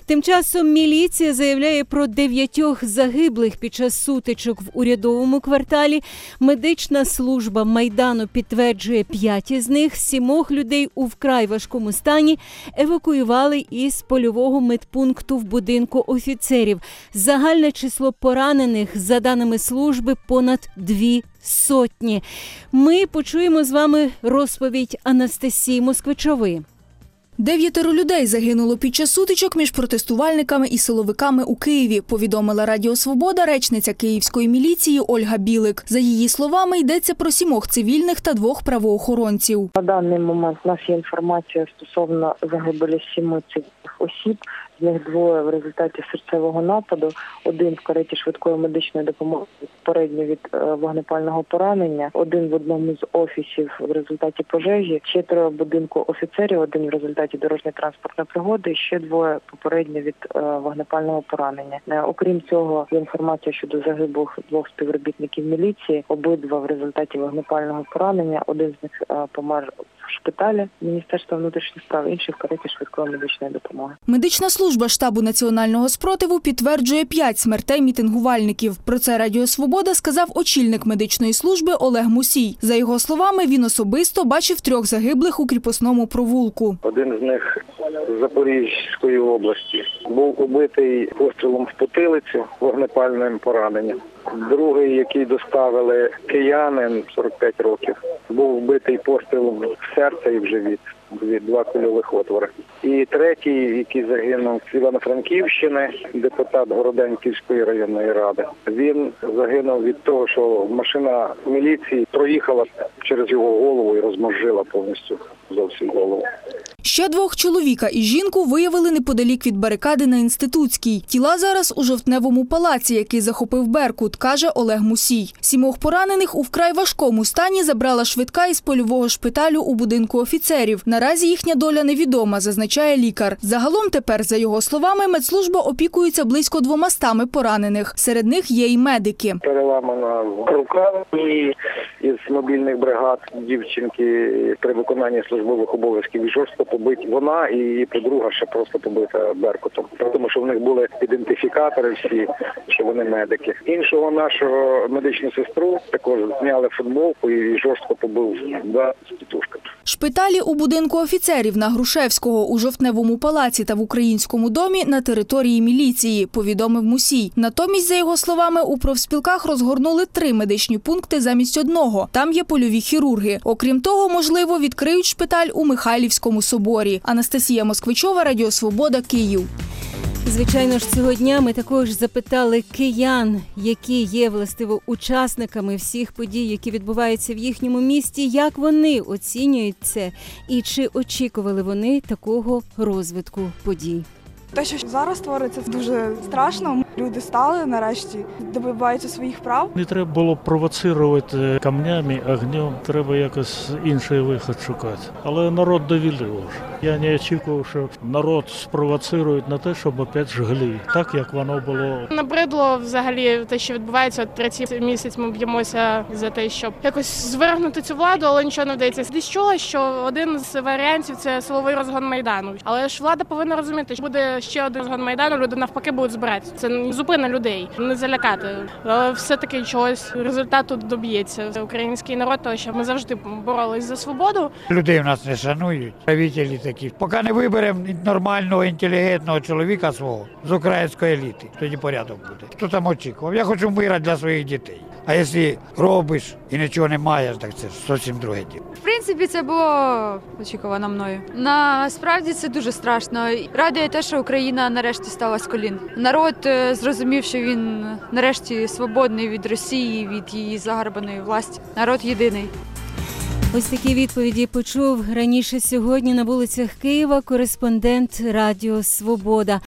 Тим часом міліція заявляє про 9 загиблих під час сутичок в урядовому кварталі. Медична служба Майдану підтверджує 5 із них. 7 людей у вкрай важкому стані евакуювали із польового медпункту в будинку офіцерів. Загальне число поранених, за даними служби, понад 200. Ми почуємо з вами розповідь Анастасії Москвичової. 9 людей загинуло під час сутичок між протестувальниками і силовиками у Києві, повідомила Радіо Свобода речниця київської міліції Ольга Білик. За її словами, йдеться про 7 цивільних та 2 правоохоронців. На даний момент у нас є інформація стосовно загибелі 7 цивільних осіб. З них 2 в результаті серцевого нападу, 1 в кареті швидкої медичної допомоги попередньо від вогнепального поранення, 1 в одному з офісів в результаті пожежі, 4 в будинку офіцерів, 1 в результаті дорожньо-транспортної пригоди, ще 2 попередньо від вогнепального поранення. Окрім цього, є інформація щодо загиблих 2 співробітників міліції, обидва в результаті вогнепального поранення, 1 з них помер в шпиталі Міністерства внутрішніх справ, інший в кареті швидкої медичної допомоги. Медична служба штабу національного спротиву підтверджує 5 смертей мітингувальників. Про це Радіо Свобода сказав очільник медичної служби Олег Мусій. За його словами, він особисто бачив 3 загиблих у кріпосному провулку. Один з них з Запорізької області був убитий пострілом в потилицю, вогнепальним пораненням. Другий, який доставили киянин, 45 років, був вбитий пострілом в серце і в живіт. 2 кульових отвори. І третій, який загинув з Івано-Франківщини, депутат Городенківської районної ради. Він загинув від того, що машина міліції проїхала через його голову і розмозжила повністю зовсім голову. Ще 2 чоловіка і жінку виявили неподалік від барикади на Інститутській. Тіла зараз у Жовтневому палаці, який захопив Беркут, каже Олег Мусій. 7 поранених у вкрай важкому стані забрала швидка із польового шпиталю у будинку офіцерів. Наразі їхня доля невідома, зазначає лікар. Загалом тепер, за його словами, медслужба опікується близько 200 поранених. Серед них є й медики. Переламана рука із мобільних бригад дівчинки при виконанні службових обов'язків жорстко побить вона і її подруга ще просто побита Беркутом. Тому що в них були ідентифікатори всі, що вони медики. Іншого нашого медичну сестру також зняли футболку і жорстко побив з тітушками. Шпиталі у будинку офіцерів на Грушевського, у Жовтневому палаці та в Українському домі на території міліції, повідомив Мусій. Натомість, за його словами, у профспілках розгорнули 3 медичні пункти замість 1. Там є польові хірурги. Окрім того, можливо, відкриють шпиталь у Михайлівському соборі. Анастасія Москвичова, Радіо Свобода, Київ. Звичайно ж, цього дня ми також запитали киян, які є, властиво, учасниками всіх подій, які відбуваються в їхньому місті, як вони оцінюють це і чи очікували вони такого розвитку подій. Те, що зараз твориться, це дуже страшно. Люди стали, нарешті, добиваються своїх прав. Не треба було провоцирувати камнями, огнем, треба якось інший вихід шукати. Але народ довели вже. Я не очікував, що народ спровоцирують на те, щоб опять жгли, так як воно було. Набридло взагалі те, що відбувається. 3-й місяць ми б'ємося за те, щоб якось звергнути цю владу, але нічого не вдається. Десь чула, що один з варіантів – це силовий розгон Майдану. Але ж влада повинна розуміти, що буде ще один розгон Майдану, люди навпаки будуть збиратися. Це не зупини людей, не залякати. Але все-таки чогось результату доб'ється. Український народ, тому що ми завжди боролись за свободу. Людей у нас не шанують, правителі такі. Поки не виберемо нормального, інтелігентного чоловіка свого з української еліти, тоді порядок буде. Хто там очікував? Я хочу мира для своїх дітей. А якщо робиш і нічого не маєш, так це зовсім друге діло. В принципі, це було очікувано мною. Насправді це дуже страшно. Радує те, що Україна нарешті стала з колін. Народ зрозумів, що він нарешті свободний від Росії, від її загарбаної власті. Народ єдиний. Ось такі відповіді почув раніше сьогодні на вулицях Києва кореспондент Радіо Свобода.